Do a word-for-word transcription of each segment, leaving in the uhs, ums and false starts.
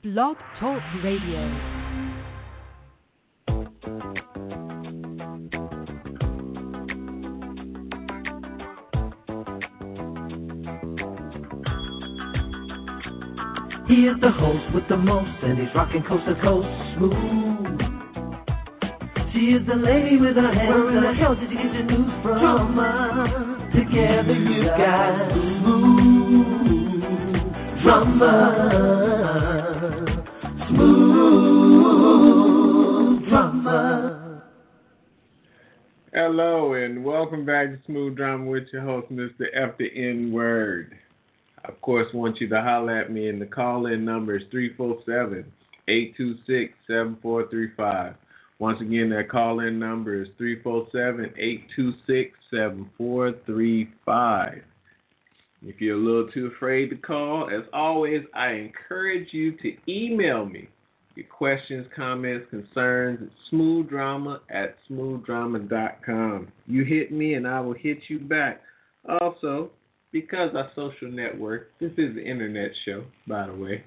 Blog Talk Radio. He is the host with the most, and he's rocking coast to coast smooth. She is the lady with her hands. Where in the hell did you get your news from? Drama. Together you got smooth drama. Smooth drama. Hello and welcome back to Smooth Drama with your host, Mister F the N Word. Of course, want you to holler at me, and the call-in number is three four seven, eight two six, seven four three five. Once again, that call-in number is three four seven, eight two six, seven four three five. If you're a little too afraid to call, as always, I encourage you to email me your questions, comments, concerns at smoothdrama at smoothdrama dot com. You hit me and I will hit you back. Also, because our social network, this is the internet show, by the way,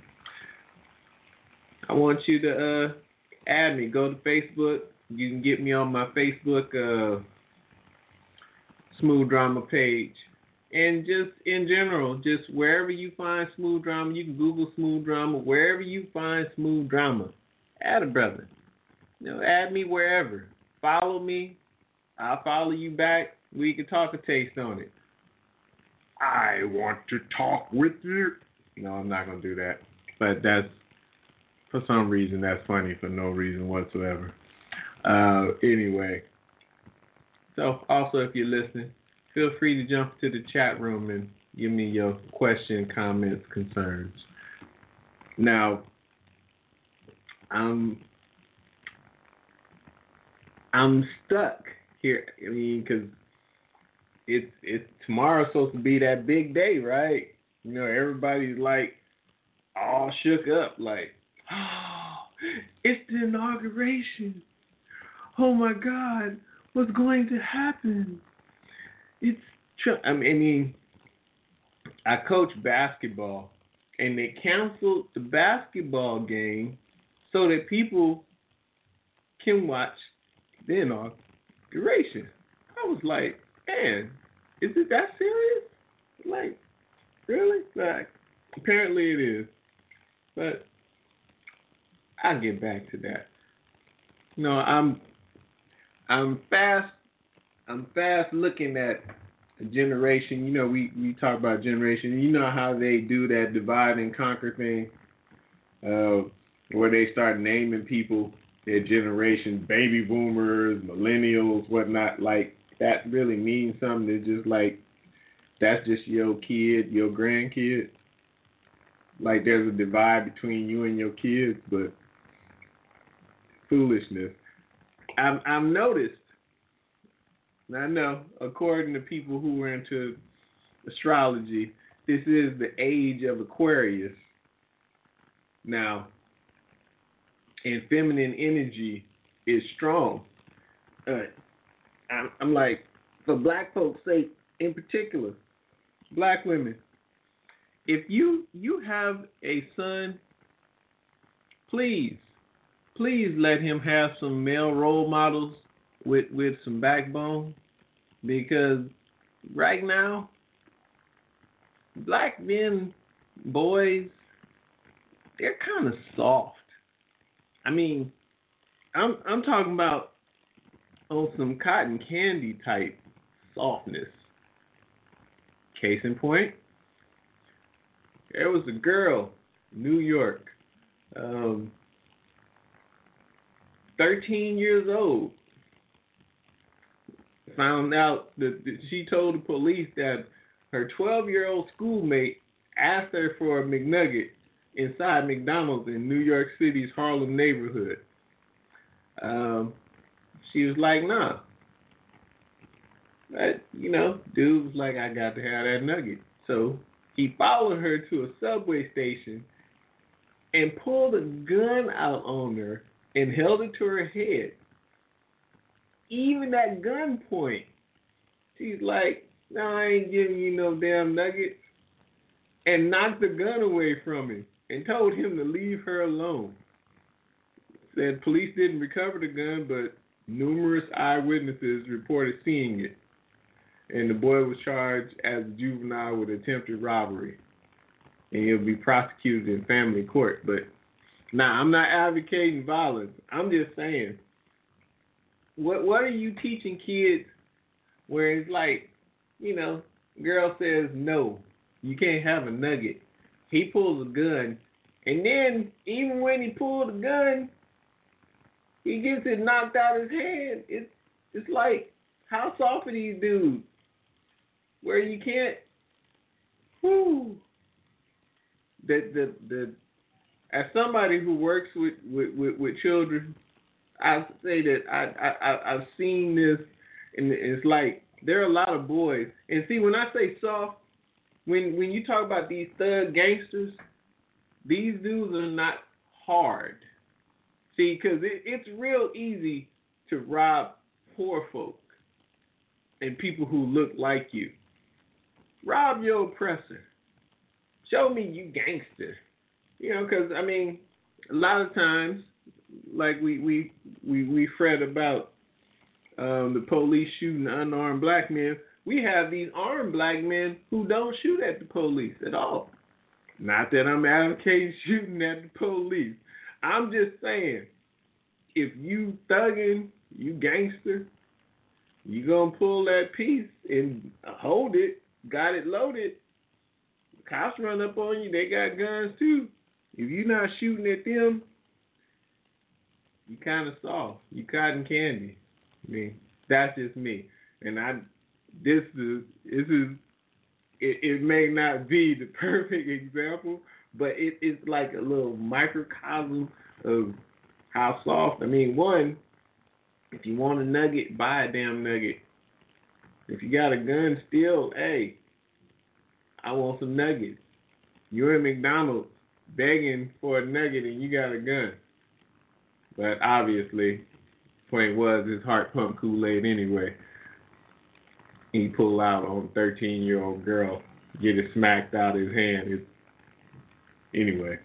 I want you to uh, add me. Go to Facebook. You can get me on my Facebook uh, Smooth Drama page. And just in general, just wherever you find Smooth Drama, you can Google Smooth Drama. Wherever you find Smooth Drama, add a brother. You know, add me wherever. Follow me. I'll follow you back. We can talk a taste on it. I want to talk with you. No, I'm not going to do that. But that's, for some reason, that's funny for no reason whatsoever. Uh, anyway. So, also, if you're listening, feel free to jump to the chat room and give me your question, comments, concerns. Now, I'm, I'm stuck here. I mean, because It's it's tomorrow's supposed to be that big day, right? You know, everybody's like all shook up, like, oh, it's the inauguration. Oh my God, what's going to happen? It's tr- I mean, I coach basketball, and they canceled the basketball game so that people can watch the inauguration. I was like, man, is it that serious? Like, really? Like, apparently it is. But I'll get back to that. No, I'm I'm fast I'm fast looking at a generation. You know, we, we talk about generation. You know how they do that divide and conquer thing, uh, where they start naming people, their generation, baby boomers, millennials, whatnot, like, that really means something. It's just like, that's just your kid, your grandkid. Like, there's a divide between you and your kids, but foolishness. I've, I've noticed, and I know, according to people who are into astrology, this is the age of Aquarius. Now, and feminine energy is strong. Uh, I'm, I'm like, for black folks' sake in particular, black women, if you you have a son, please, please let him have some male role models with, with some backbone, because right now, black men, boys, they're kind of soft. I mean, I'm I'm talking about on some cotton candy type softness. Case in point, there was a girl in New York, um, thirteen years old, found out that, that she told the police that her twelve-year-old schoolmate asked her for a McNugget inside McDonald's in New York City's Harlem neighborhood. Um, she was like, nah. But, you know, dude was like, I got to have that nugget. So he followed her to a subway station and pulled a gun out on her and held it to her head. Even at gunpoint, she's like, no, I ain't giving you no damn nuggets. And knocked the gun away from him. and told him to leave her alone. Said police didn't recover the gun, but numerous eyewitnesses reported seeing it. And the boy was charged as a juvenile with attempted robbery. And he'll be prosecuted in family court. But now, I'm not advocating violence. I'm just saying, what what are you teaching kids where it's like, you know, girl says no, you can't have a nugget. He pulls a gun, and then even when he pulled the gun, he gets it knocked out his hand. It's it's like, how soft are these dudes? Where you can't, whoo. The the the as somebody who works with with, with, with children, I say that I I I've seen this, and it's like there are a lot of boys. And see, when I say soft, when when you talk about these thug gangsters, these dudes are not hard. See, because it, it's real easy to rob poor folk and people who look like you. Rob your oppressor. Show me you gangster. You know, because, I mean, a lot of times, like we we, we, we fret about um, the police shooting unarmed black men, we have these armed black men who don't shoot at the police at all. Not that I'm advocating shooting at the police. I'm just saying, if you thugging, you gangster, you going to pull that piece and hold it, got it loaded. Cops run up on you, they got guns too. If you're not shooting at them, you kind of soft. You cotton candy. I mean, that's just me. And I, this is, this is, it, it may not be the perfect example, but it, it's like a little microcosm of how soft. I mean, one, if you want a nugget, buy a damn nugget. If you got a gun still, hey, I want some nuggets. You're at McDonald's begging for a nugget and you got a gun. But obviously, point was his heart pumped Kool-Aid anyway. He pulled out on a thirteen-year-old girl, get it smacked out of his hand. It's, anyway,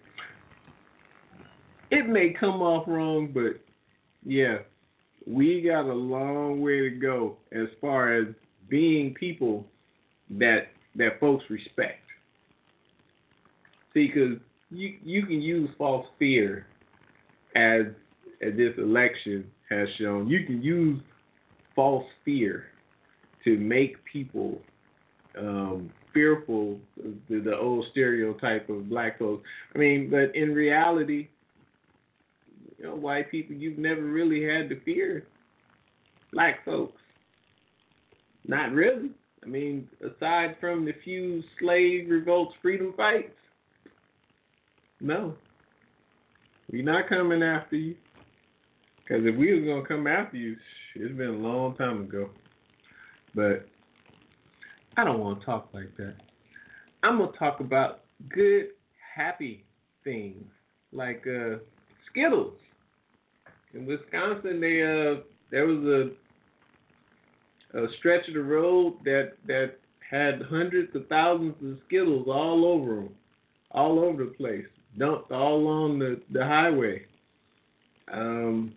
it may come off wrong, but yeah, we got a long way to go as far as being people that that folks respect. See, because you you can use false fear, as as this election has shown. You can use false fear to make people um, fearful of the, the old stereotype of black folks. I mean, but in reality, you know, white people, you've never really had to fear black folks. Not really. I mean, aside from the few slave revolts, freedom fights, no. We're not coming after you. Because if we was going to come after you, it's been a long time ago. But I don't want to talk like that. I'm going to talk about good, happy things, like uh, Skittles. In Wisconsin, they uh, there was a, a stretch of the road that, that had hundreds of thousands of Skittles all over them, all over the place, dumped all along the, the highway. Um,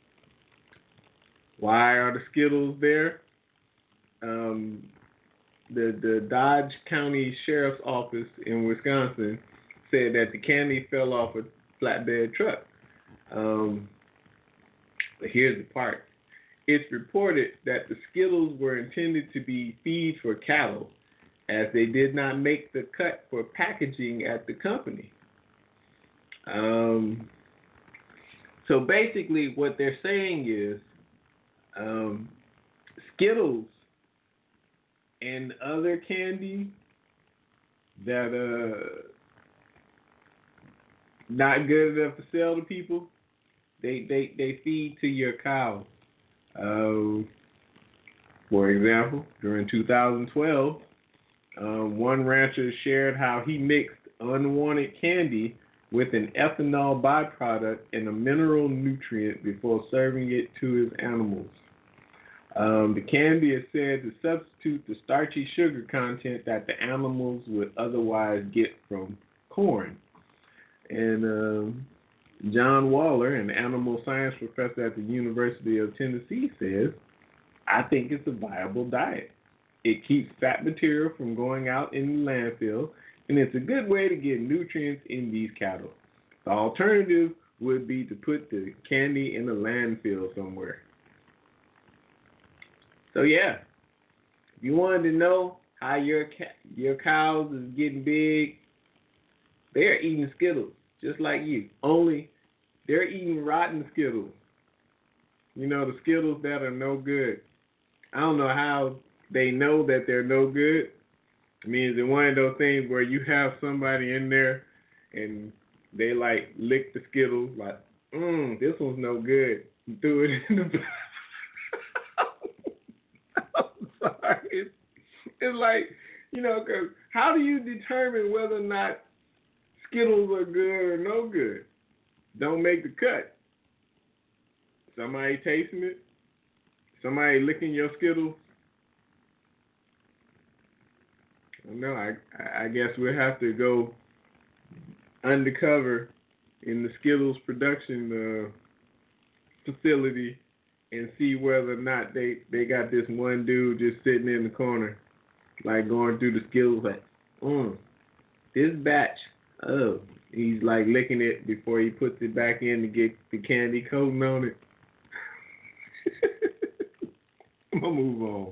why are the Skittles there? Um, the the Dodge County Sheriff's Office in Wisconsin said that the candy fell off a flatbed truck. Um, but here's the part. It's reported that the Skittles were intended to be feed for cattle, as they did not make the cut for packaging at the company. Um, so basically what they're saying is um, Skittles and other candy that uh not good enough to sell to people, they they, they feed to your cows. Uh, for example, during two thousand twelve, um, one rancher shared how he mixed unwanted candy with an ethanol byproduct and a mineral nutrient before serving it to his animals. Um, the candy is said to substitute the starchy sugar content that the animals would otherwise get from corn. And um, John Waller, an animal science professor at the University of Tennessee, says, I think it's a viable diet. It keeps fat material from going out in the landfill, and it's a good way to get nutrients in these cattle. The alternative would be to put the candy in a landfill somewhere. So yeah, if you wanted to know how your ca- your cows is getting big, they're eating Skittles just like you. Only they're eating rotten Skittles. You know, the Skittles that are no good. I don't know how they know that they're no good. I mean, is it one of those things where you have somebody in there and they like lick the Skittles like, mmm, this one's no good. You threw it in the I'm sorry. It's, it's like, you know, because how do you determine whether or not Skittles are good or no good? Don't make the cut. Somebody tasting it? Somebody licking your Skittles? No, I I guess we'll have to go undercover in the Skittles production uh, facility and see whether or not they, they got this one dude just sitting in the corner, like going through the Skittles, like, mm, this batch, oh, he's like licking it before he puts it back in to get the candy coating on it. I'm gonna move on.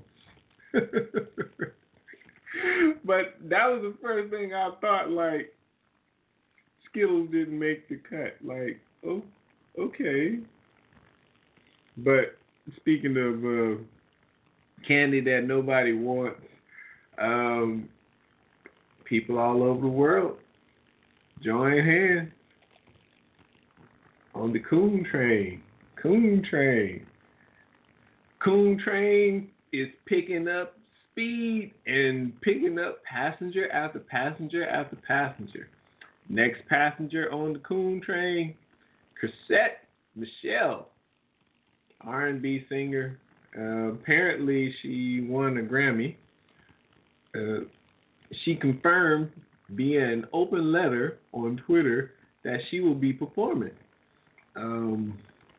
But that was the first thing I thought, like, Skittles didn't make the cut. Like, oh, okay. But speaking of uh, candy that nobody wants, um, people all over the world join hands on the Coon Train. Coon Train. Coon Train is picking up speed and picking up passenger after passenger after passenger. Next passenger on the Coon Train, Chrisette Michele, R and B singer. Uh, apparently, she won a Grammy. Uh, she confirmed via an open letter on Twitter that she will be performing. Um,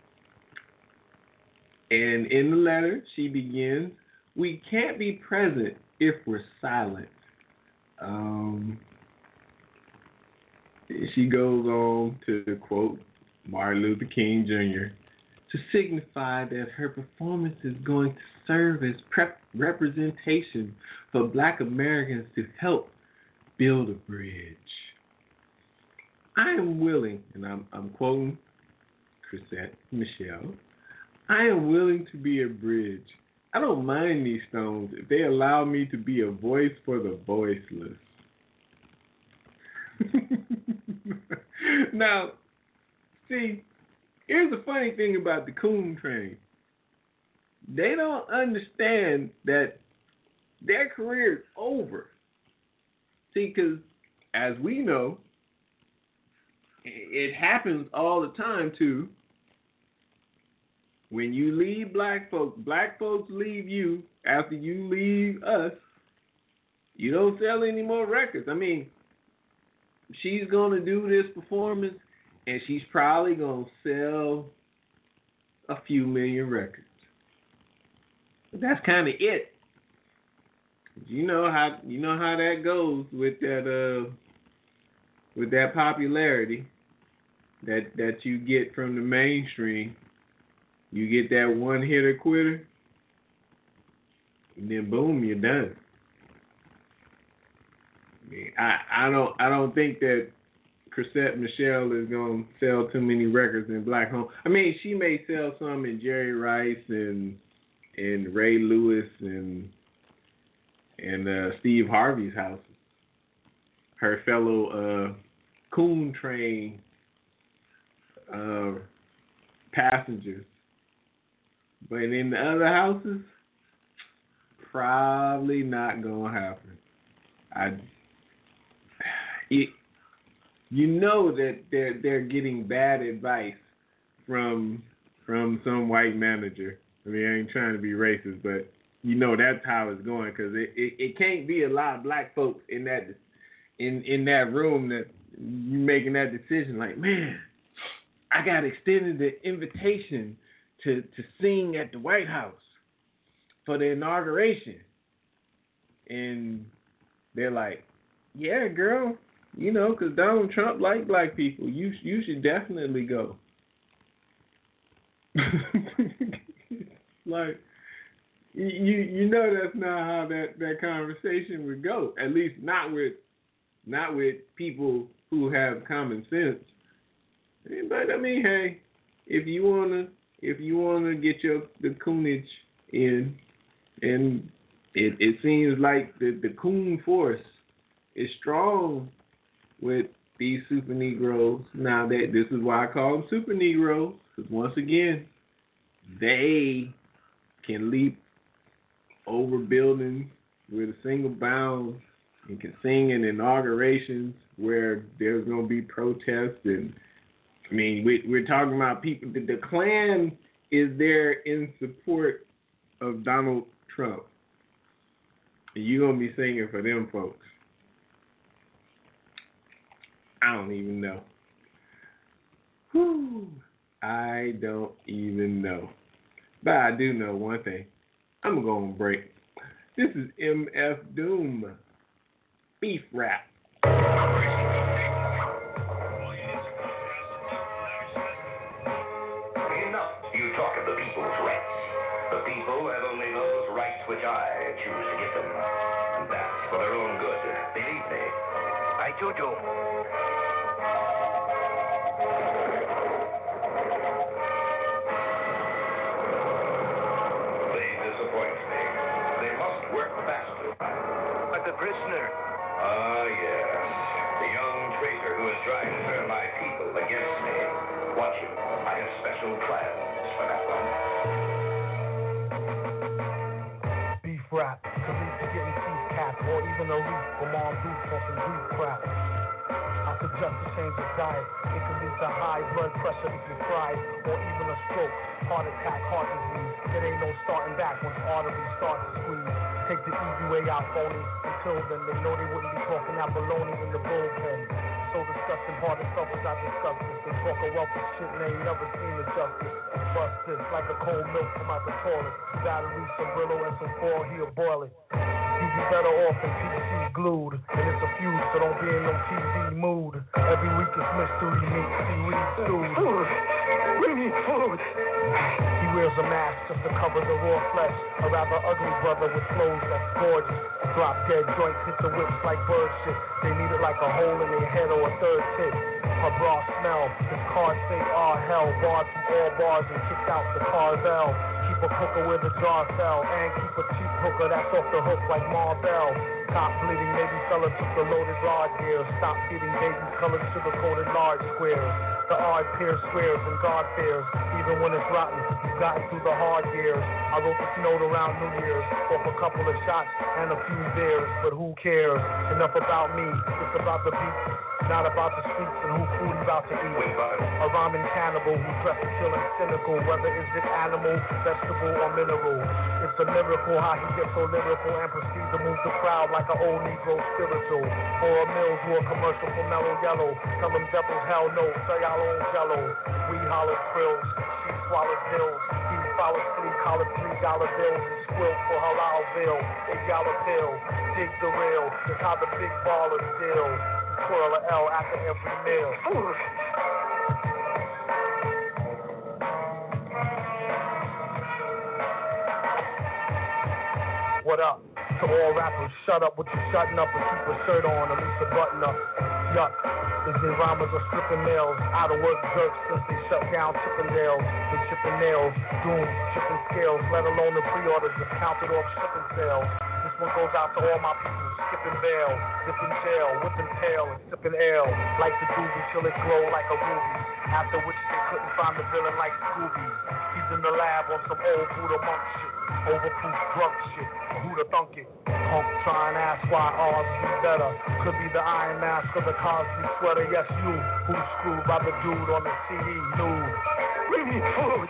and in the letter, she begins, "We can't be present if we're silent." Um, she goes on to quote Martin Luther King Junior to signify that her performance is going to serve as prep representation for Black Americans to help build a bridge. I am willing, and I'm, I'm quoting Chrisette Michele, I am willing to be a bridge. I don't mind these stones if they allow me to be a voice for the voiceless. Now, see, here's the funny thing about the Coon Train. They don't understand that their career is over. See, because as we know, it happens all the time too. When you leave black folks, black folks leave you after you leave us, you don't sell any more records. I mean, she's going to do this performance and she's probably going to sell a few million records. But that's kind of it. You know how you know how that goes with that uh with that popularity that that you get from the mainstream. You get that one hitter quitter, and then boom, you're done. I I don't I don't think that Chrisette Michele is gonna sell too many records in Black home. I mean, she may sell some in Jerry Rice and and Ray Lewis and and uh, Steve Harvey's houses. Her fellow uh, Coon Train uh, passengers. But in the other houses, probably not gonna happen. I, it, you know that they're they're getting bad advice from from some white manager. I mean, I ain't trying to be racist, but you know that's how it's going because it, it, it can't be a lot of black folks in that in in that room that you making that decision like, man, I got extended the invitation to, to sing at the White House for the inauguration. And they're like, yeah, girl, you know, because Donald Trump likes black people. You you should definitely go. Like, you you know that's not how that, that conversation would go. At least not with not with people who have common sense. But I mean, hey, if you wanna if you wanna get your the coonage in, and it, it seems like the, the coon force is strong with these super Negroes. Now that this is why I call them super Negroes, because once again, they can leap over buildings with a single bound and can sing in inaugurations where there's going to be protests. And I mean, we, we're talking about people. The, the Klan is there in support of Donald Trump. And you're going to be singing for them folks. I don't even know. Whew. I don't even know. But I do know one thing. I'm going to go on break. This is M F Doom. Beef Rap. Enough you talk of the people's rights. The people have only those rights which I choose to give them. And that's for their own good. Believe me. I do do. The prisoner. Ah, yes. The young traitor who is trying to turn my people against me. Watch him. I have special plans for that one. Beef rap. Could lead to getting teeth capped or even a leaf from armed boots on some beef crap. I suggest a change of diet. It can lead to high blood pressure if you fry, or even a stroke, heart attack, heart disease. It ain't no starting back once arteries start to squeeze. Take the easy way out, phony. Until then, they know they wouldn't be talking out baloney in the bullpen. So disgusting, hard and selfish, I discuss this. They talk a wealth of shit and they ain't never seen the justice. Bust this like a cold milk from out the toilet. Battery, some Brillo, and some foil, he'll boil it. You'd be better off in P C glued. And it's a fuse, so don't be in no T V mood. Every week it's mystery meat, seaweed stewed. Food! We need food! He wears a mask just to cover the raw flesh. A rather ugly brother with flows that's gorgeous. Drop dead joints, hit the whips like bird shit. They need it like a hole in their head or a third tit. Her bra smell, his cards say ah hell. Barred from all bars and kicked out the Carvel. Keep a hooker where the jar fell. And keep a cheap hooker that's off the hook like Marvel. Cop bleeding, maybe fella took the loaded large gears. Stop feeding babies colored sugar-coated large squares. The odd pair swears and God fears. Even when it's rotten, you've gotten through the hard years. I wrote this note around New Year's. Off a couple of shots and a few beers. But who cares? Enough about me. It's about the beat. Not about the streets and who food he's about to eat. A rhyming cannibal who's dressed to kill and cynical. Whether is it animal, vegetable, or mineral. It's a miracle how he gets so lyrical and proceeds to move the crowd like an old Negro spiritual. Or a Mills or a commercial for Mellow Yellow. Tell them devils hell no, sell y'all own jello. We holler thrills, she swallows pills. He follows three collar three dollar bills and squilt for Halalville. A dollar pill, dig the real. It's how the big ballers deal. Twirl a L after every meal. What up? To all rappers, shut up with you shutting up and keep a shirt on, at least a button up. Yuck. Is the rhymers are stripping nails, out of work jerks since they shut down Chippendales. They chipping nails, doom, chipping scales, let alone the pre-orders just counted off shipping sales. This one goes out to all my people, skipping bail, dipping jail, whipping tail, and sipping ale. Like the doobie till it glow like a ruby. After which they couldn't find the villain like Scooby. He's in the lab on some old Buddha monk shit, overproof drunk shit. Who'da thunk it? Punk trying to ask why ours be better. Could be the Iron Mask or the Cosby sweater. Yes, you, who's screwed by the dude on the C D nude. We need food!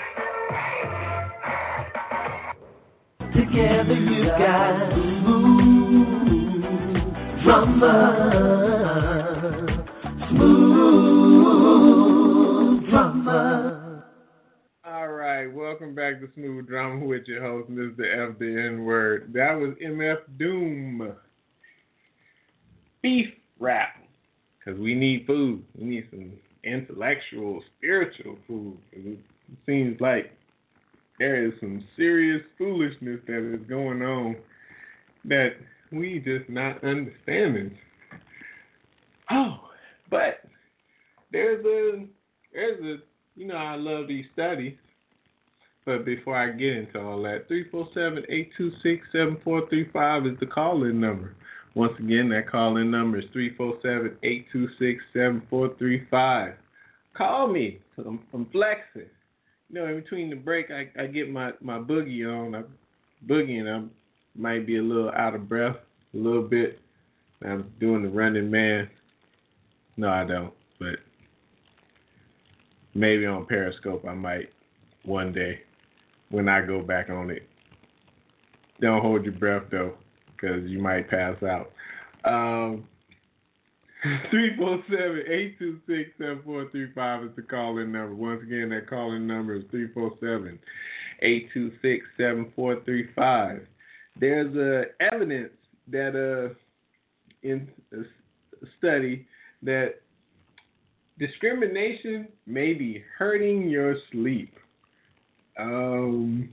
Together you got smooth drummer, Smooth Drama. All right, welcome back to Smooth Drama with your host, Mister F the N Word. That was M F Doom. Beef rap. Because we need food. We need some intellectual, spiritual food. It seems like there is some serious foolishness that is going on that we just not understanding. Oh, but there's a, there's a, you know, I love these studies. But before I get into all that, three four seven, eight two six, seven four three five is the call-in number. Once again, that call-in number is three four seven, eight two six, seven four three five. Call me, because I'm, I'm flexing. You know, in between the break, I, I get my, my boogie on. I'm boogieing. I might be a little out of breath, a little bit. I'm doing the running man. No, I don't. But maybe on Periscope I might one day when I go back on it. Don't hold your breath, though, because you might pass out. Um, three four seven, eight two six, seven four three five is the call-in number. Once again, that call-in number is three four seven, eight two six, seven four three five. There's uh, evidence that uh, in a study that discrimination may be hurting your sleep. Um,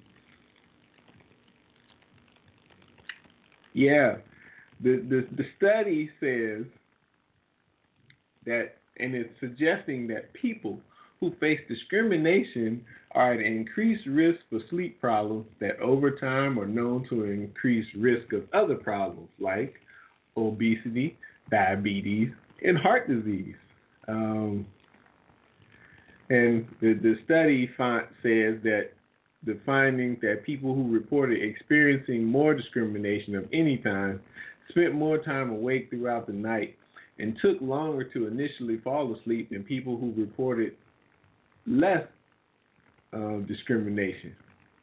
yeah, the, the the study says that, and it's suggesting that people who face discrimination are at an increased risk for sleep problems that over time are known to increase risk of other problems like obesity, diabetes, and heart disease. Um, and the, the study find, says that the findings that people who reported experiencing more discrimination of any kind spent more time awake throughout the night and took longer to initially fall asleep than people who reported less uh, discrimination.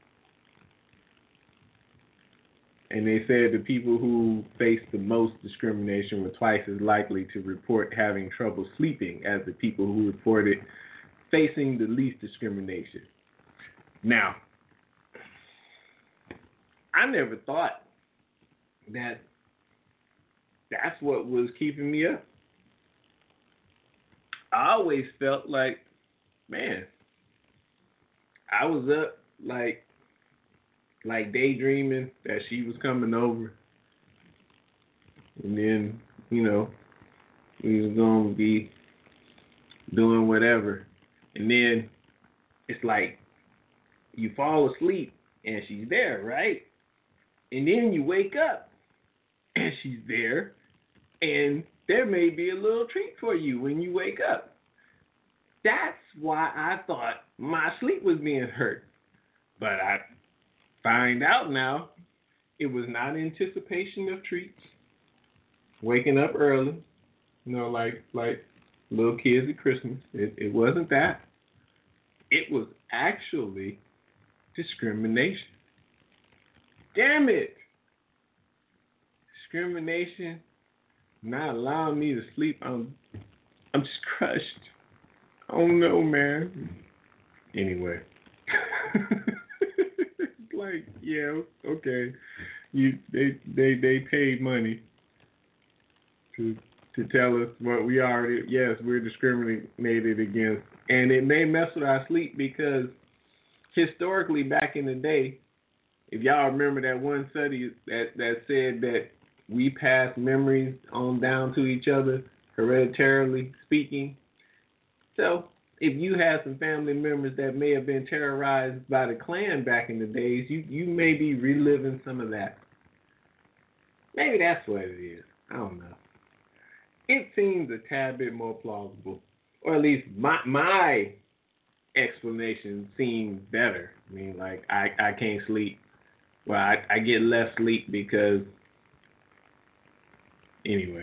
And they said the people who faced the most discrimination were twice as likely to report having trouble sleeping as the people who reported facing the least discrimination. Now, I never thought that that's what was keeping me up. I always felt like, man, I was up like like daydreaming that she was coming over. And then, you know, we was going to be doing whatever. And then it's like you fall asleep and she's there, right? And then you wake up and she's there, and there may be a little treat for you when you wake up. That's why I thought my sleep was being hurt. But I find out now it was not anticipation of treats, waking up early, you know, like like little kids at Christmas. It, it wasn't that. It was actually discrimination. Damn it. Discrimination, not allowing me to sleep. I'm, I'm just crushed. I don't know, man. Anyway. It's like, yeah, okay. You, they, they, they paid money to, to tell us what we already, yes, we're discriminated against. And it may mess with our sleep because historically back in the day, if y'all remember that one study that, that said that we pass memories on down to each other, hereditarily speaking. So if you have some family members that may have been terrorized by the Klan back in the days, you, you may be reliving some of that. Maybe that's what it is. I don't know. It seems a tad bit more plausible, or at least my my explanation seems better. I mean, like, I, I can't sleep. Well, I, I get less sleep because, anyway.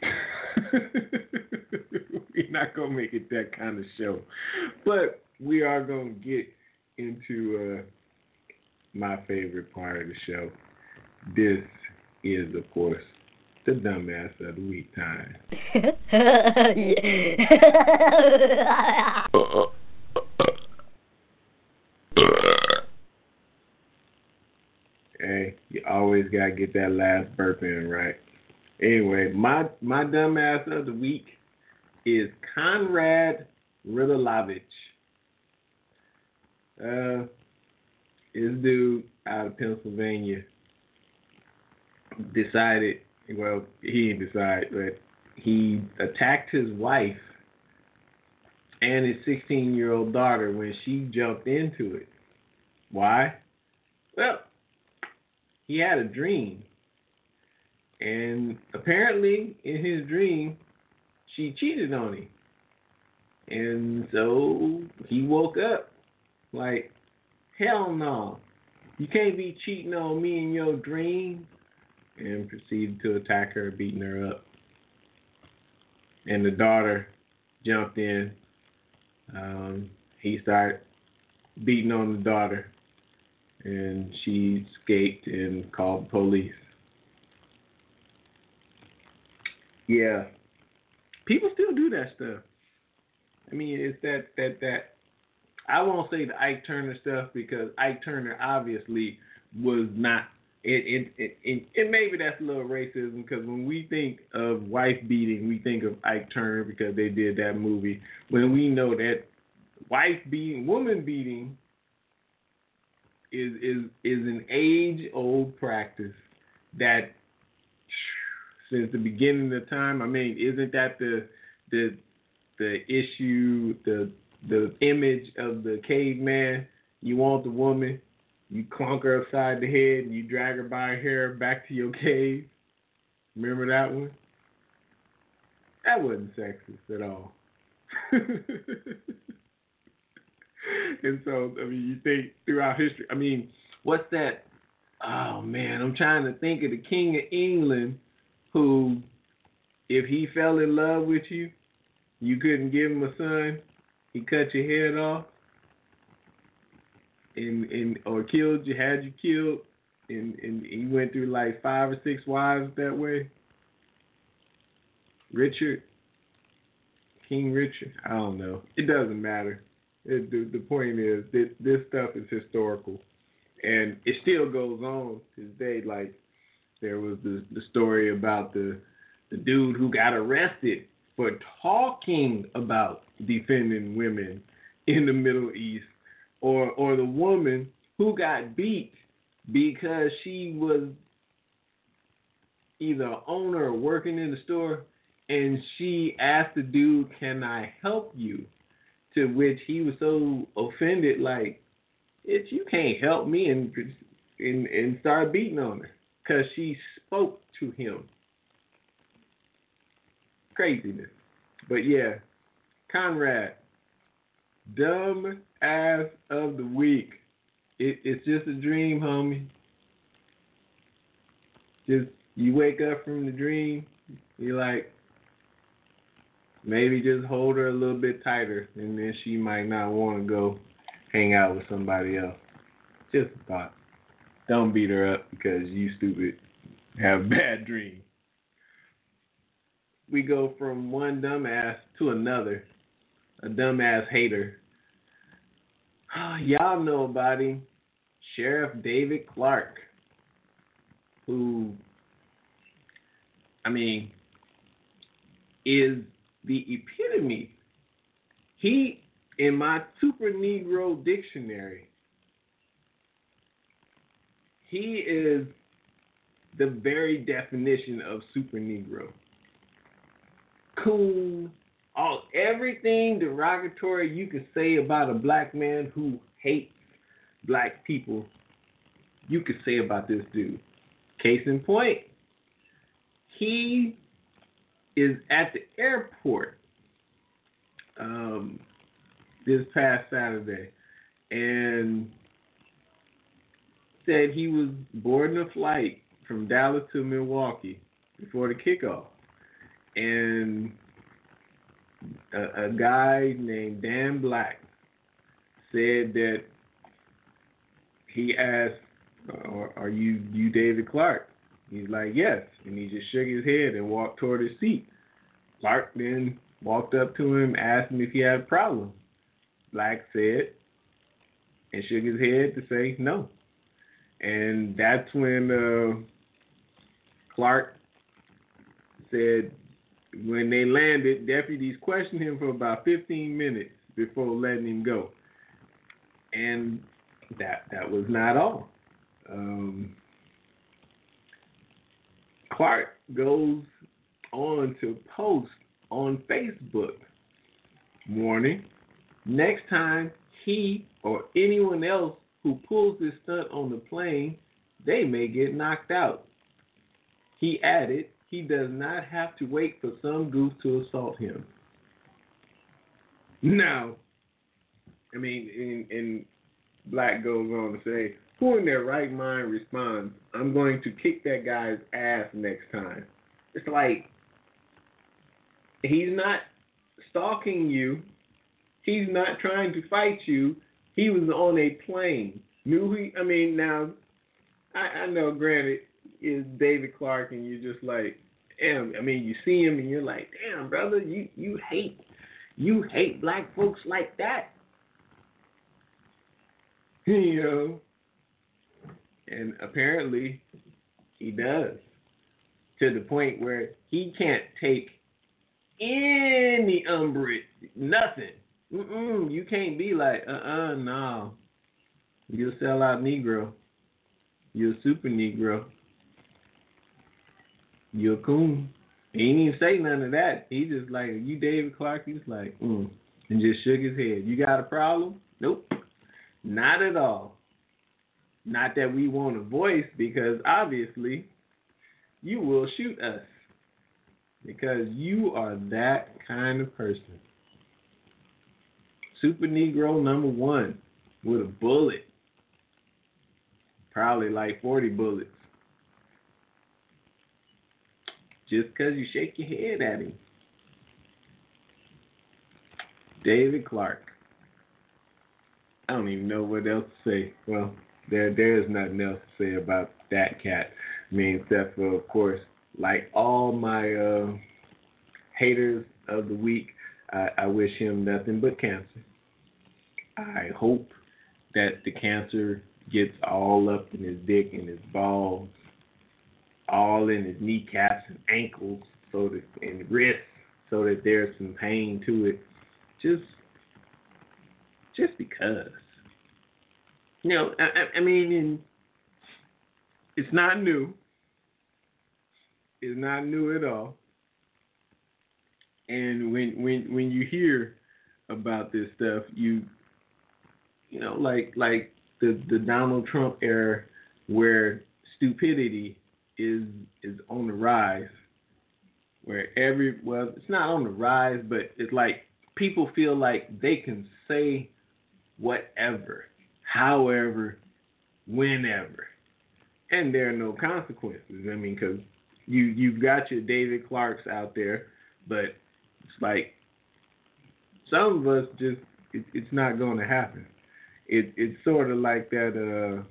We're not going to make it that kind of show. But we are going to get into uh, my favorite part of the show. This is, of course, The dumbass of the week time. Hey, you always gotta get that last burp in, right? Anyway, my my dumbass of the week is Conrad Riddleovich. Uh, this dude out of Pennsylvania decided, well, he didn't decide, but he attacked his wife and his sixteen-year-old daughter when she jumped into it. Why? Well, he had a dream. And apparently, in his dream, she cheated on him. And so he woke up like, hell no. You can't be cheating on me in your dream. And proceeded to attack her, beating her up. And the daughter jumped in. Um, he started beating on the daughter. And she escaped and called the police. Yeah. People still do that stuff. I mean, it's that, that, that, I won't say the Ike Turner stuff because Ike Turner obviously was not, it, it, it, it, it maybe that's a little racism because when we think of wife beating, we think of Ike Turner because they did that movie. When we know that wife beating, woman beating is, is, is an age-old practice that since the beginning of time, I mean, isn't that the the the issue, the the image of the caveman? You want the woman, you clunk her upside the head, and you drag her by her hair back to your cave. Remember that one? That wasn't sexist at all. And so, I mean, you think throughout history, I mean, what's that? Oh, man, I'm trying to think of the King of England who, if he fell in love with you, you couldn't give him a son, he cut your head off, and and or killed you, had you killed, and, and he went through like five or six wives that way. Richard, King Richard, I don't know. It doesn't matter. It, the, the point is that this stuff is historical, and it still goes on to this day. Like, there was the, the story about the the dude who got arrested for talking about defending women in the Middle East, or or the woman who got beat because she was either an owner or working in the store, and she asked the dude, "Can I help you?" To which he was so offended, like, "It's you can't help me," and and and started beating on her. Because she spoke to him. Craziness. But yeah, Conrad, dumb ass of the week. It, it's just a dream, homie. Just, you wake up from the dream, you're like, maybe just hold her a little bit tighter, and then she might not want to go hang out with somebody else. Just a thought. Don't beat her up because you stupid have bad dreams. We go from one dumbass to another, a dumbass hater. Y'all know about him, Sheriff David Clarke, who, I mean, is the epitome. He, in my Super Negro dictionary, he is the very definition of Super Negro. Coon, all everything derogatory you could say about a black man who hates black people, you could say about this dude. Case in point, he is at the airport um, this past Saturday and said he was boarding a flight from Dallas to Milwaukee before the kickoff. And a, a guy named Dan Black said that he asked, are, are you, you David Clarke? He's like, yes. And he just shook his head and walked toward his seat. Clark then walked up to him, asked him if he had a problem. Black said, and shook his head to say no. And that's when uh, Clark said, when they landed, deputies questioned him for about fifteen minutes before letting him go. And that that was not all. Um, Clark goes on to post on Facebook, warning, next time he or anyone else who pulls this stunt on the plane, they may get knocked out. He added, he does not have to wait for some goof to assault him. Now, I mean, and, and Black goes on to say, who in their right mind responds, I'm going to kick that guy's ass next time? It's like, he's not stalking you. He's not trying to fight you. He was on a plane. Knew he, I mean, now, I, I know, granted, is David Clark, and you're just like, damn, I mean, you see him and you're like, damn, brother, you, you hate, you hate black folks like that. You know? And apparently he does. To the point where he can't take any umbrage, nothing. Mm-mm, you can't be like, uh-uh, no. You're a sellout Negro. You're a super Negro. You're a coon. He didn't even say none of that. He just like, you David Clark? He's like, mm, and just shook his head. You got a problem? Nope. Not at all. Not that we want a voice, because obviously you will shoot us. Because you are that kind of person. Super Negro number one with a bullet. Probably like forty bullets. Just because you shake your head at him. David Clark. I don't even know what else to say. Well, there there is nothing else to say about that cat. I mean, except for, of course, like all my uh, haters of the week, I, I wish him nothing but cancer. I hope that the cancer gets all up in his dick and his balls, all in his kneecaps and ankles, so that and wrists, so that there's some pain to it. Just, just because. You know, I, I mean, and it's not new. It's not new at all. And when when when you hear about this stuff, you you know, like like the, the Donald Trump era, where stupidity is is on the rise, where every well, it's not on the rise, but it's like people feel like they can say whatever, however, whenever, and there are no consequences. I mean, because you you've got your David Clarks out there, but it's like some of us just it, it's not going to happen. It it's sort of like that uh,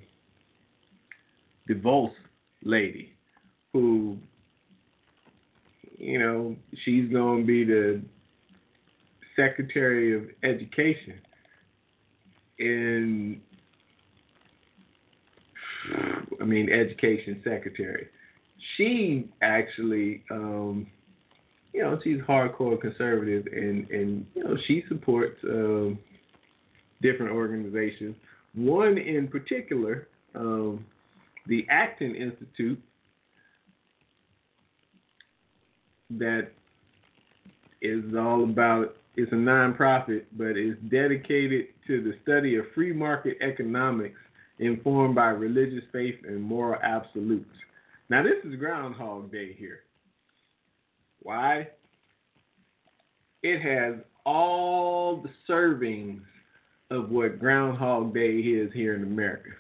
DeVos lady who, you know, she's going to be the Secretary of Education. In, I mean, Education Secretary. She actually, um, you know, she's hardcore conservative, and, and you know, she supports um, different organizations. One in particular, um, the Acton Institute, that is all about, it's a nonprofit, but is dedicated to the study of free market economics informed by religious faith and moral absolutes. Now, this is Groundhog Day here. Why? It has all the servings of what Groundhog Day is here in America.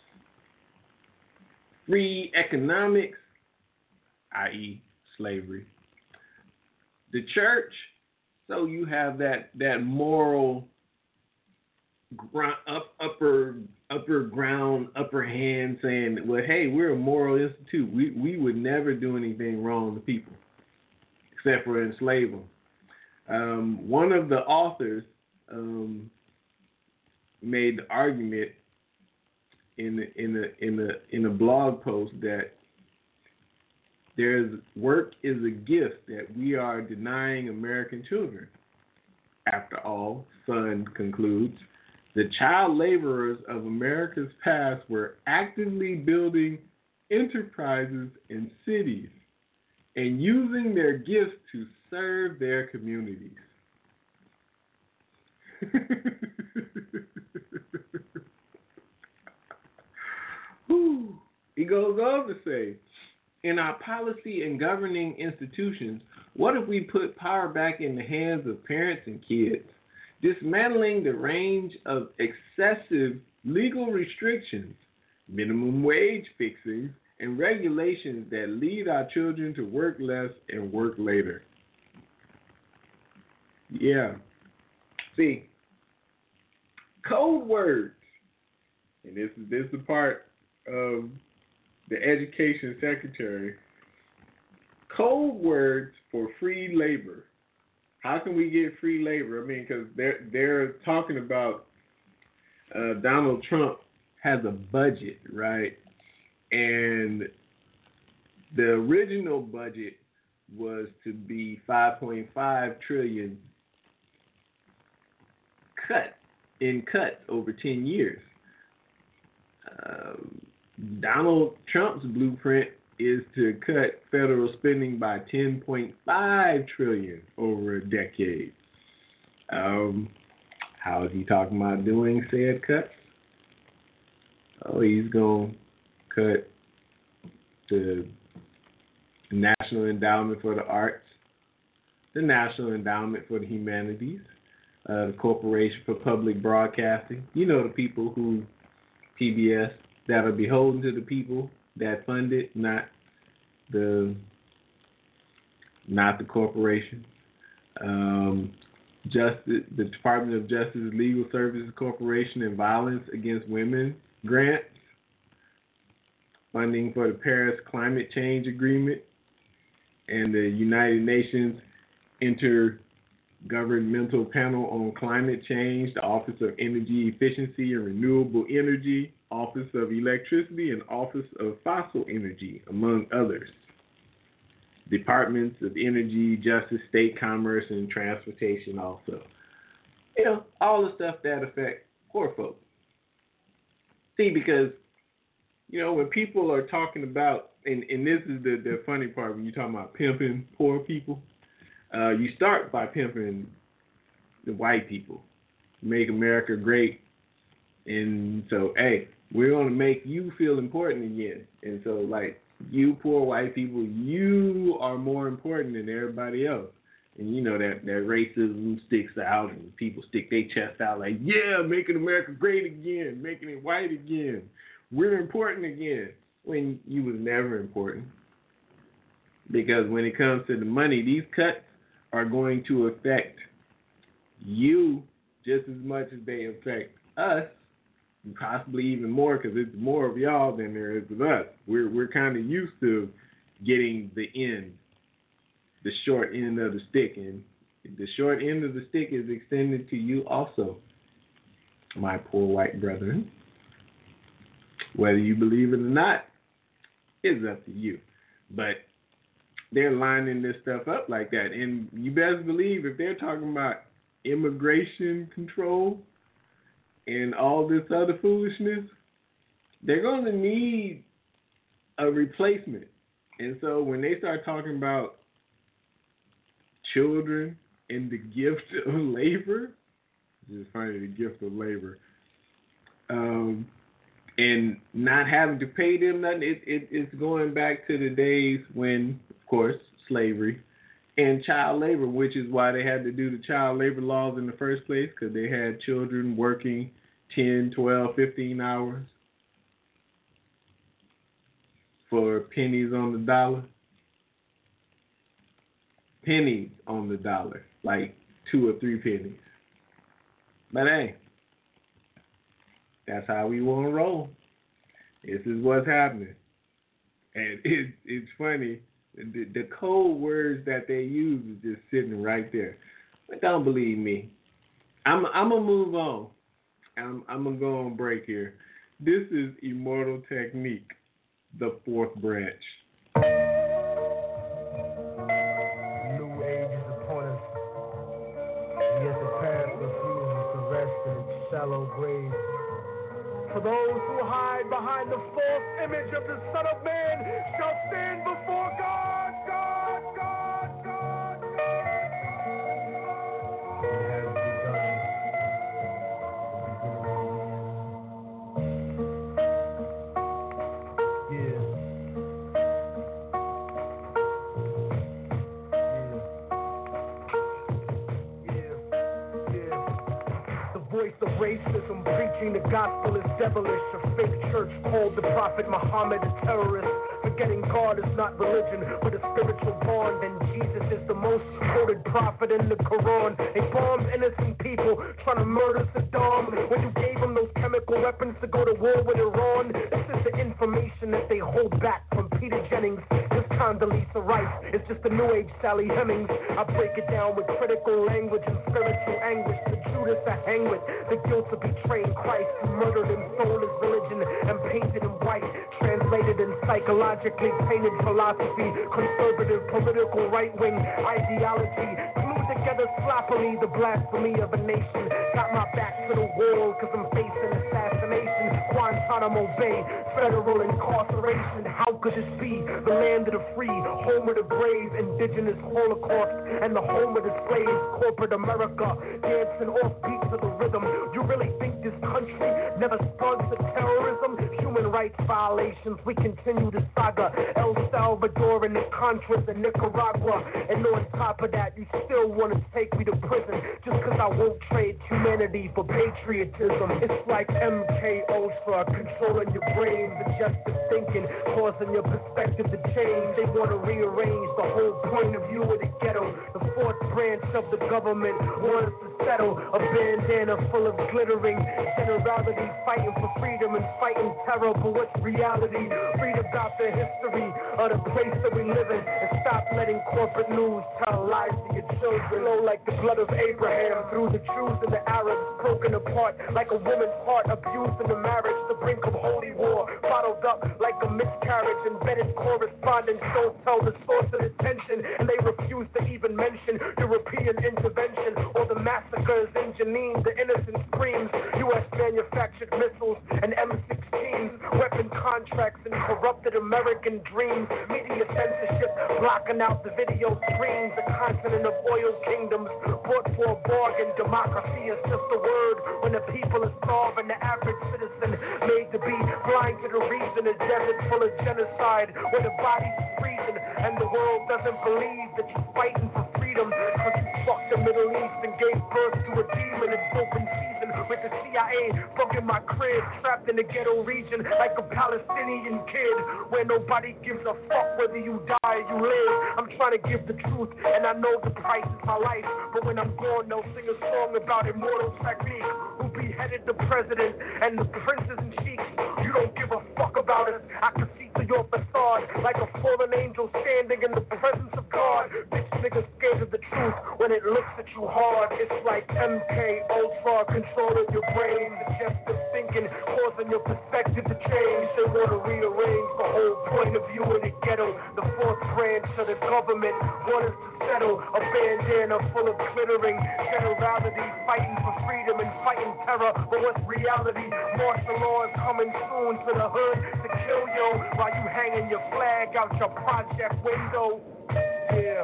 Free economics, that is slavery. The church, so you have that that moral grunt, up, upper upper upper ground, upper hand saying, well, hey, we're a moral institute. We we would never do anything wrong to people except for enslave them. Um, one of the authors um, made the argument in the, in the, in the, in a blog post that there's work is a gift that we are denying American children. After all, Sun concludes, the child laborers of America's past were actively building enterprises in cities and using their gifts to serve their communities. He goes on to say, in our policy and governing institutions, what if we put power back in the hands of parents and kids, dismantling the range of excessive legal restrictions, minimum wage fixings, and regulations that lead our children to work less and work later? Yeah. See, code words, and this is this is the part of the education secretary, code words for free labor. How can we get free labor? I mean, because they're, they're talking about uh, Donald Trump has a budget, right? And the original budget was to be five point five trillion dollars cut in cuts over ten years. Um, Donald Trump's blueprint is to cut federal spending by ten point five trillion dollars over a decade. Um, how is he talking about doing said cuts? Oh, he's going to cut the National Endowment for the Arts, the National Endowment for the Humanities, uh, the Corporation for Public Broadcasting. You know, the people who, P B S, that are beholden to the people that fund it, not the not the corporation. Um, Justice, the Department of Justice Legal Services Corporation and Violence Against Women grants, funding for the Paris Climate Change Agreement, and the United Nations Intergovernmental Panel on Climate Change, the Office of Energy Efficiency and Renewable Energy, Office of Electricity, and Office of Fossil Energy, among others. Departments of Energy, Justice, State Commerce, and Transportation also. You know, all the stuff that affect poor folks. See, because, you know, when people are talking about, and, and this is the, the funny part when you're talking about pimping poor people, uh, you start by pimping the white people. Make America great. And so, hey, we're going to make you feel important again. And so, like, you poor white people, you are more important than everybody else. And you know that, that racism sticks out and people stick their chest out like, yeah, making America great again, making it white again. We're important again. When you was never important. Because when it comes to the money, these cuts are going to affect you just as much as they affect us, and possibly even more, because it's more of y'all than there is of us. We're we're kind of used to getting the end, the short end of the stick, and the short end of the stick is extended to you also, my poor white brethren. Whether you believe it or not is up to you. But they're lining this stuff up like that, and you best believe if they're talking about immigration control and all this other foolishness, they're going to need a replacement. And so when they start talking about children and the gift of labor, which is funny, the gift of labor, um, and not having to pay them nothing, it, it, it's going back to the days when, of course, slavery and child labor, which is why they had to do the child labor laws in the first place, because they had children working ten, twelve, fifteen hours for pennies on the dollar. Pennies on the dollar, like two or three pennies. But hey, That's how we want to roll. This is what's happening. And it, it's funny. The, the code words that they use is just sitting right there. But don't believe me. I'm I'm gonna move on. I'm I'm gonna go on break here. This is Immortal Technique, the fourth branch. New age is upon us. Yet the past refuses to rest in its shallow grave. For those who hide behind the false image of the Son of Man shall stand before God, God, God, God, God. It has begun. Yeah. Yeah. Yeah. The voice of racism preaching the gospel is devilish. A fake church called the Prophet Muhammad a terrorist. Forgetting God is not religion, but a spiritual bond. And Jesus is the most quoted prophet in the Quran. They bombed innocent people trying to murder Saddam. When you gave them those chemical weapons to go to war with Iran, this is the information that they hold back from Peter Jennings. This Condoleezza Rice is just a new age Sally Hemings. I break it down with critical language and spiritual anguish. The Judas I hang with, the guilt of betraying Christ, who murdered and stole his religion and painted him white, translated in psychologically painted philosophy, conservative political right-wing ideology, glued together sloppily the blasphemy of a nation. Got my back to the wall cause I'm facing assassination. Guantanamo Bay, federal incarceration. How could this be? The land of the free, home of the brave, indigenous holocaust, and the home of the slaves, corporate America, dancing off beats of the rhythm. You really think this country never sponsored terrorism? Human rights violations, we continue the saga. El Salvador and the Contras and Nicaragua. And on top of that, you still want to take me to prison just cause I won't trade humanity for patriotism. It's like M K Ultra controlling your brain, suggestive thinking, causing your perspective to change. They want to rearrange the whole point of view of the ghetto. The fourth branch of the government wants to settle a bandana full of glittering generality, fighting for freedom and fighting terror. But what's reality? Read about the history of the place that we live in and stop letting corporate news tell lies to your children. Flow like the blood of Abraham through the Jews and the Arabs, broken apart like a woman's heart, abused in the marriage, the brink of holy war, bottled up like a miscarriage. Embedded correspondents don't tell the source of the tension, and they refuse to even mention European intervention or the massacres in Jenin. The innocent screams, U S manufactured missiles and M sixteens, weapon contracts and corrupted American dreams. Media censorship blocking out the video screens. The continent of oil kingdoms bought for a bargain. Democracy is just a word when the people are starving. The average citizen made to be blind to the reason. A desert full of genocide where the bodies freezing and the world doesn't believe that you're fighting for freedom because you fucked the Middle East and gave birth to a demon. It's open season with the C I A fucking my crib, trapped in the ghetto region like a Palestinian kid where nobody gives a fuck whether you die or you live. I'm trying to give the truth and I know the price is my life, but when I'm gone they'll sing a song about Immortal Technique, who beheaded the president and the princes and sheiks. You don't give a fuck about us. I can see through your facade like a fallen angel standing in the presence of God. Bitch niggas scared of the truth when it looks at you hard. It's like M K Ultra controlling your brain, suggestive thinking, causing your perspective to change. They want to rearrange the whole point of view in the ghetto. The fourth branch of the government want us to settle a bandana full of glittering generality, fighting for freedom and fighting terror. But what's reality? Martial law is coming soon to the hood to kill you while you hanging your flag out your project window. Yeah.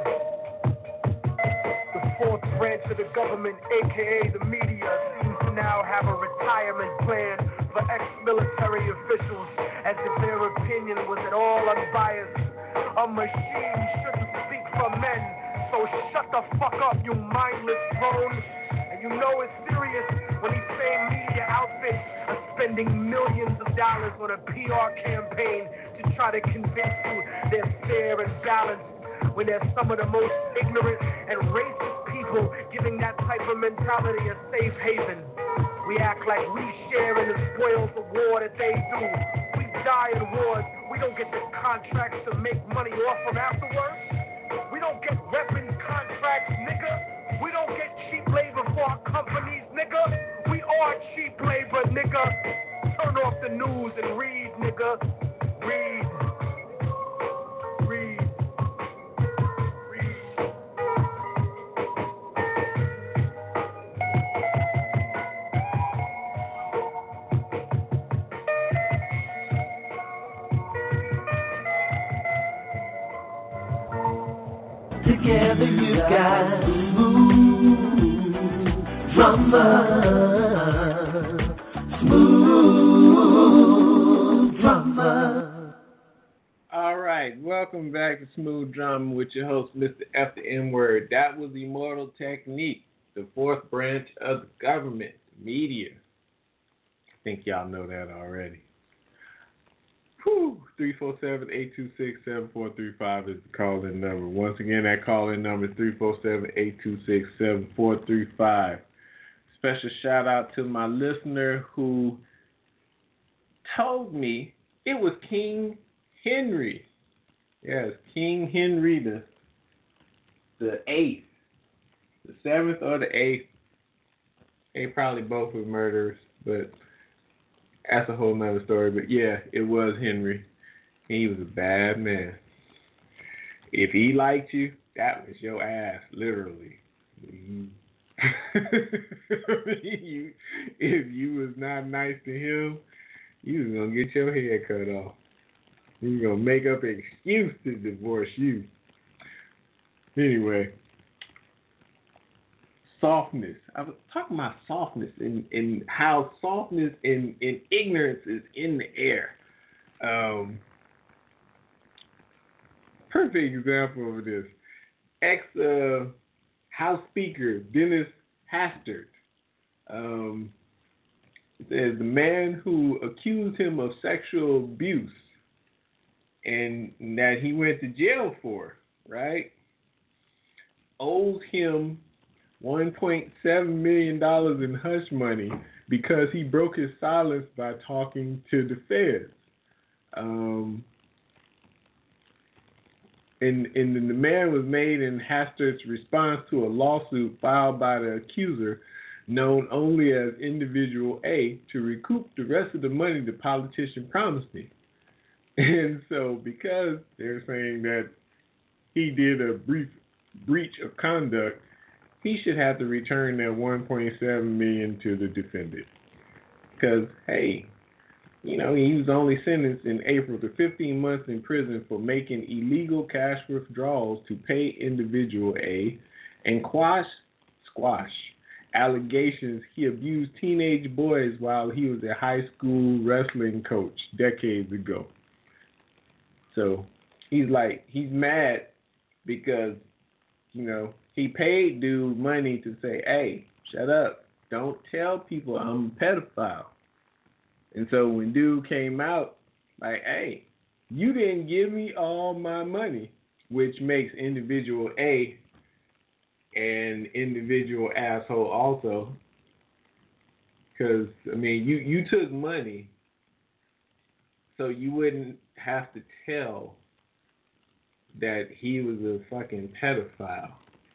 The fourth branch of the government, aka the media, seems to now have a retirement plan for ex-military officials, as if their opinion was at all unbiased. A machine shouldn't speak for men, so shut the fuck up, you mindless drone. And you know it's serious when these same media outfits are spending millions of dollars on a P R campaign to try to convince you they're fair and balanced, when they're some of the most ignorant and racist people giving that type of mentality a safe haven. We act like we share in the spoils of war that they do. We die in wars. We don't get the contracts to make money off them afterwards. We don't get weapons contracts, nigga. We don't get cheap labor for our companies, nigga. We are cheap labor, nigga. Turn off the news and read, nigga. Read. Read. Together you got smooth drama, smooth drama. All right, welcome back to Smooth Drama with your host, Mister F the N-Word. That was Immortal Technique, the fourth branch of the government, media. I think y'all know that already. Whew, three four seven, eight two six, seven four three five is the call-in number. Once again, that call-in number is three four seven, eight two six, seven four three five. Special shout-out to my listener who told me it was King Henry. Yes, King Henry the, the eighth. The seventh or the eighth. They probably both were murderers, but that's a whole nother story. But yeah, it was Henry. He was a bad man. If he liked you, that was your ass, literally. you, if you was not nice to him, you was going to get your head cut off. He was going to make up an excuse to divorce you. Anyway. Softness. I was talking about softness and, and how softness and, and ignorance is in the air. Um, perfect example of this. Ex uh, House Speaker Dennis Hastert um, says the man who accused him of sexual abuse and that he went to jail for, right, owes him one point seven million dollars in hush money because he broke his silence by talking to the feds. Um, and, and the demand was made in Hastert's response to a lawsuit filed by the accuser, known only as Individual A, to recoup the rest of the money the politician promised me. And so because they're saying that he did a brief breach of conduct, he should have to return that one point seven million dollars to the defendant. Because, hey, you know, he was only sentenced in April to fifteen months in prison for making illegal cash withdrawals to pay Individual A and quash, squash allegations he abused teenage boys while he was a high school wrestling coach decades ago. So he's like, he's mad because, you know, he paid dude money to say, hey, shut up. Don't tell people I'm a pedophile. And so when dude came out, like, hey, you didn't give me all my money, which makes Individual A an individual asshole also. Because, I mean, you, you took money so you wouldn't have to tell that he was a fucking pedophile.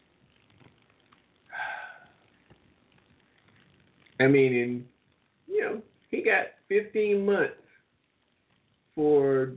I mean, and, you know, he got fifteen months for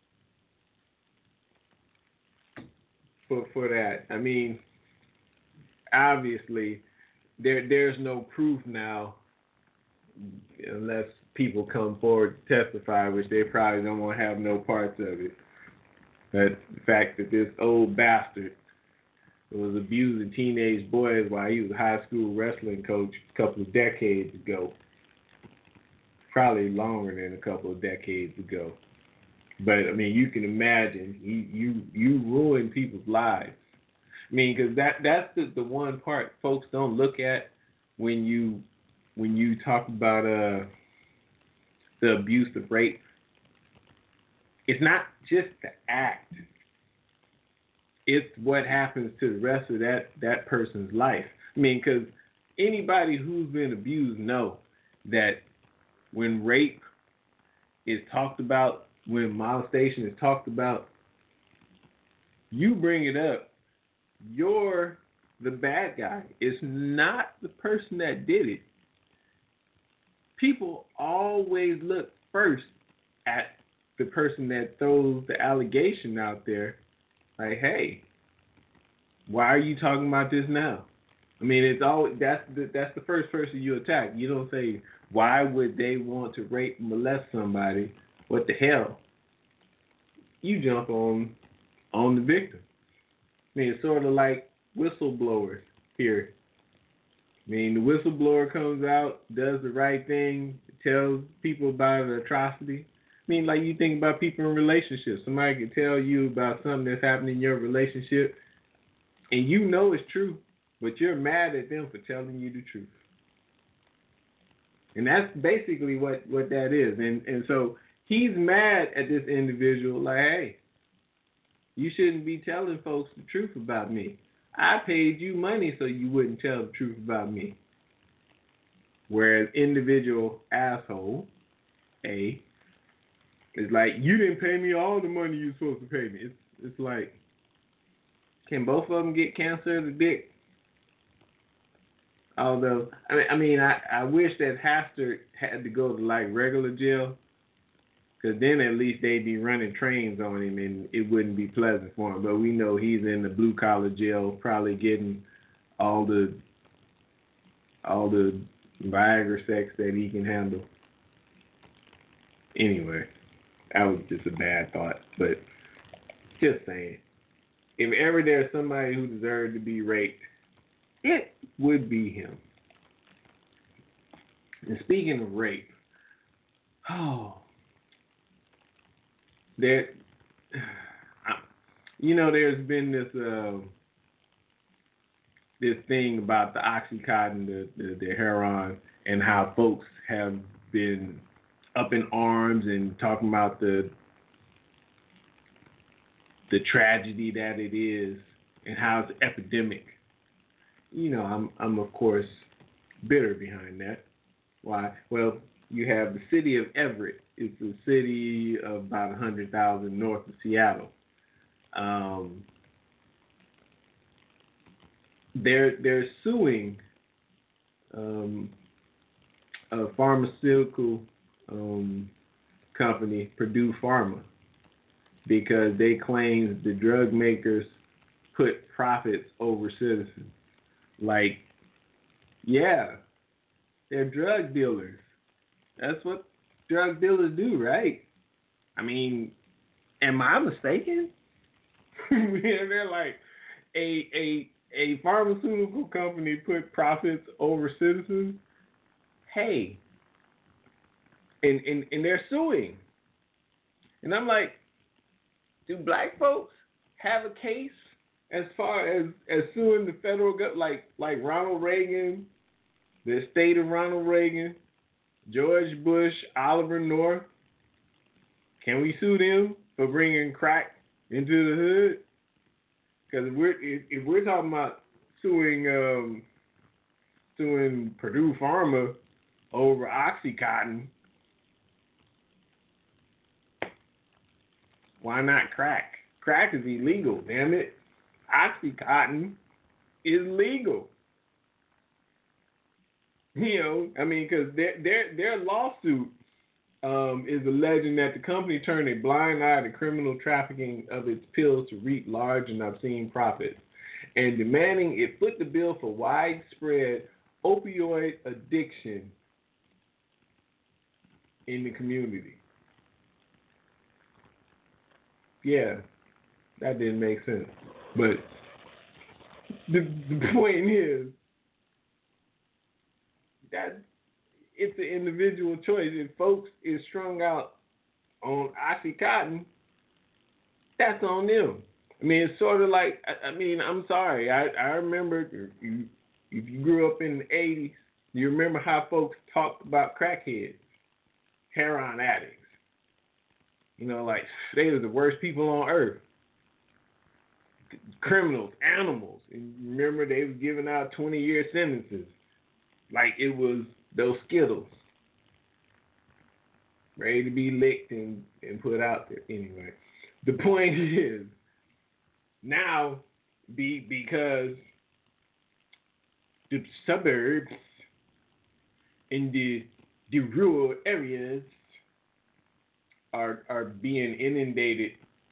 for for that. I mean, obviously, there there's no proof now, unless people come forward to testify, which they probably don't want to have no parts of it. That the fact that this old bastard was abusing teenage boys while he was a high school wrestling coach a couple of decades ago. Probably longer than a couple of decades ago. But, I mean, you can imagine, you you, you ruin people's lives. I mean, because that, that's the, the one part folks don't look at when you when you talk about uh, the abuse of rape. It's not just the act. It's what happens to the rest of that, that person's life. I mean, because anybody who's been abused know that when rape is talked about, when molestation is talked about, you bring it up, you're the bad guy. It's not the person that did it. People always look first at the person that throws the allegation out there, like, hey, why are you talking about this now? I mean, it's always that's the, that's the first person you attack. You don't say, why would they want to rape and molest somebody? What the hell? You jump on on the victim. I mean, it's sort of like whistleblowers here. I mean, the whistleblower comes out, does the right thing, tells people about an atrocity. I mean, like you think about people in relationships. Somebody can tell you about something that's happening in your relationship, and you know it's true, but you're mad at them for telling you the truth. And that's basically what, what that is. And and so he's mad at this individual, like, hey, you shouldn't be telling folks the truth about me. I paid you money so you wouldn't tell the truth about me. Whereas individual asshole, A, is like, you didn't pay me all the money you're supposed to pay me. It's it's like, can both of them get cancer of the dick? Although, I mean, I, mean, I, I wish that Hastert had to go to, like, regular jail, because then at least they'd be running trains on him and it wouldn't be pleasant for him. But we know he's in the blue-collar jail probably getting all the all the Viagra sex that he can handle. Anyway, that was just a bad thought. But just saying, if ever there's somebody who deserved to be raped, it would be him. And speaking of rape, oh, there, you know, there's been this uh, this thing about the Oxycontin, the, the the heroin, and how folks have been up in arms and talking about the the tragedy that it is and how it's epidemic. You know, I'm I'm of course bitter behind that. Why? Well, you have the city of Everett. It's a city of about one hundred thousand north of Seattle. Um, they're they're suing um, a pharmaceutical um, company, Purdue Pharma, because they claim the drug makers put profits over citizens. Like, yeah, they're drug dealers. That's what drug dealers do, right? I mean, am I mistaken? They're like, a a a pharmaceutical company put profits over citizens. Hey, and and and they're suing. And I'm like, do black folks have a case as far as, as suing the federal government, like like Ronald Reagan, the estate of Ronald Reagan, George Bush, Oliver North? Can we sue them for bringing crack into the hood? Because if we're if, if we're talking about suing um, suing Purdue Pharma over OxyContin, why not crack? Crack is illegal, damn it. OxyContin is legal. You know, I mean, because their their their lawsuit um, is alleging that the company turned a blind eye to criminal trafficking of its pills to reap large and obscene profits, and demanding it foot the bill for widespread opioid addiction in the community. Yeah, that didn't make sense. But the, the point is that it's an individual choice. If folks is strung out on OxyContin, that's on them. I mean, it's sort of like, I, I mean, I'm sorry. I, I remember, you, if you grew up in the eighties, you remember how folks talked about crackheads, heroin addicts. You know, like, they were the worst people on earth. Criminals, animals. And remember, they were giving out twenty-year sentences. Like it was those Skittles. ready to be licked and, and put out there. Anyway, the point is, now, be because the suburbs in the the rural areas are are being inundated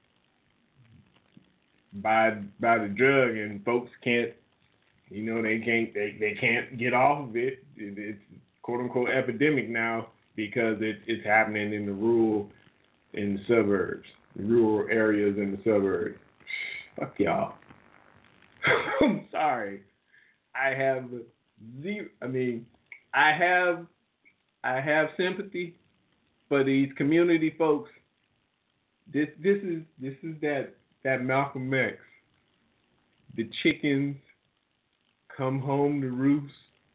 by by the drug, and folks can't, you know, they can't they, they can't get off of it. it it's quote unquote epidemic now because it, it's happening in the rural in the suburbs, the rural areas in the suburbs. Fuck y'all. I'm sorry. I have zero. I mean, I have I have sympathy for these community folks. This this is this is that that Malcolm X. The chickens come home to roost.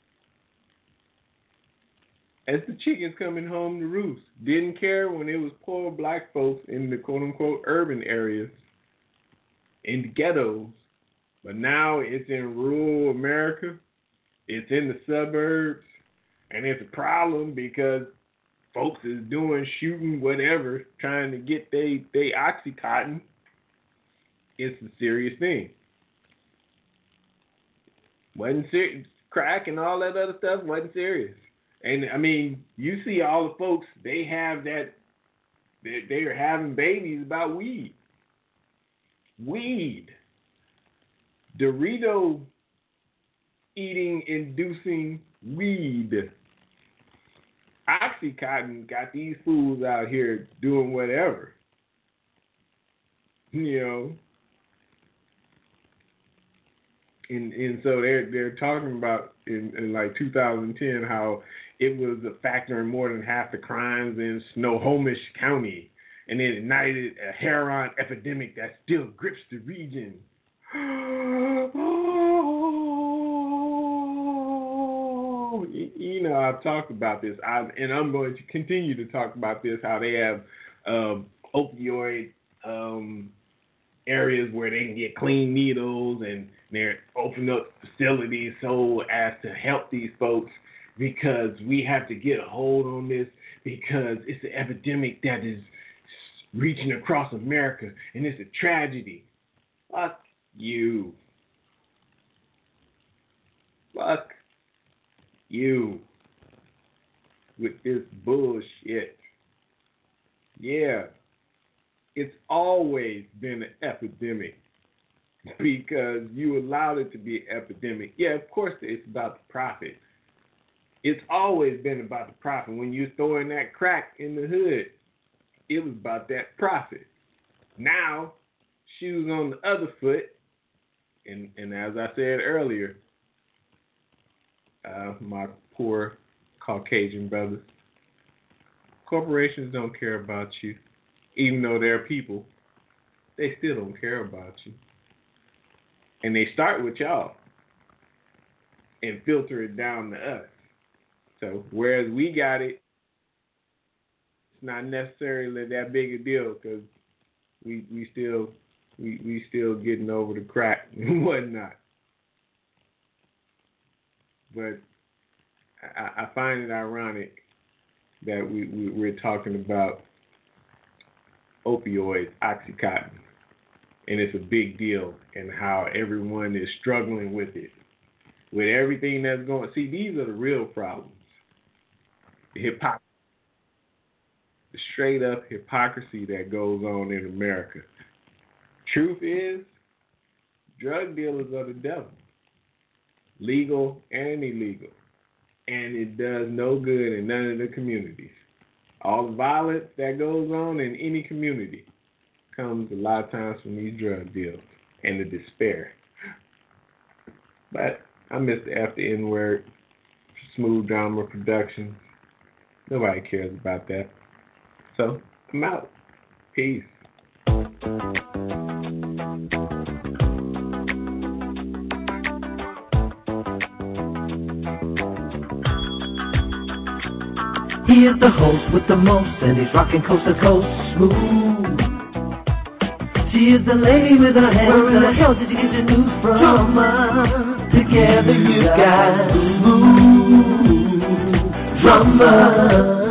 As the chickens coming home to roost. Didn't care when it was poor black folks in the quote unquote urban areas, in the ghettos. But now it's in rural America. It's in the suburbs. And it's a problem because folks is doing, shooting, whatever, trying to get they, they Oxycontin. It's a serious thing. Wasn't serious. Crack and all that other stuff wasn't serious. And, I mean, you see all the folks, they have that, they, they are having babies about weed. Weed. Dorito eating inducing weed. Oxycontin got these fools out here doing whatever. You know. And and so they're they're talking about in, in like two thousand ten how it was a factor in more than half the crimes in Snohomish County, and it ignited a heroin epidemic that still grips the region. Oh, you know, I've talked about this, I've, and I'm going to continue to talk about this, how they have um, opioid um, areas where they can get clean needles, and they're opening up facilities so as to help these folks, because we have to get a hold on this, because it's an epidemic that is reaching across America, and it's a tragedy. Fuck you. Fuck you with this bullshit. Yeah, it's always been an epidemic because you allowed it to be an epidemic. Yeah, of course it's about the profit. It's always been about the profit. When you're throwing that crack in the hood, it was about that profit. Now, shoes on the other foot, and, and as I said earlier, uh, my poor Caucasian brothers, corporations don't care about you. Even though they're people, they still don't care about you. And they start with y'all and filter it down to us. So whereas we got it, it's not necessarily that big a deal because we we still we, we still getting over the crack and whatnot. But I, I find it ironic that we, we we're talking about opioids, Oxycontin, and it's a big deal, and how everyone is struggling with it, with everything that's going. See, these are the real problems. The hypocrisy, the straight up hypocrisy that goes on in America. Truth is, drug dealers are the devil, legal and illegal, and it does no good in none of the communities. All the violence that goes on in any community comes a lot of times from these drug deals and the despair. But I miss the F the N word, Smooth Drama Productions. Nobody cares about that. So I'm out. Peace. He is the host with the most, and he's rocking coast to coast smooth. She is the lady with her hands. Where in the hell did you get your news from? Drama. Together you guys smooth. Drama.